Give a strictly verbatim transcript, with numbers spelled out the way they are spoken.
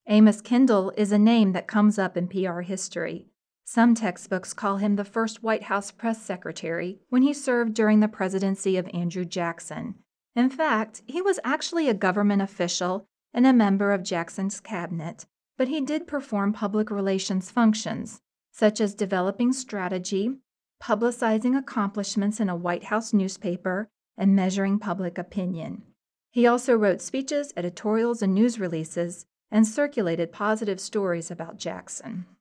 Amos Kendall is a name that comes up in P R history. Some textbooks call him the first White House press secretary when he served during the presidency of Andrew Jackson. In fact, he was actually a government official and a member of Jackson's cabinet, but he did perform public relations functions, such as developing strategy, publicizing accomplishments in a White House newspaper, and measuring public opinion. He also wrote speeches, editorials, and news releases, and circulated positive stories about Jackson.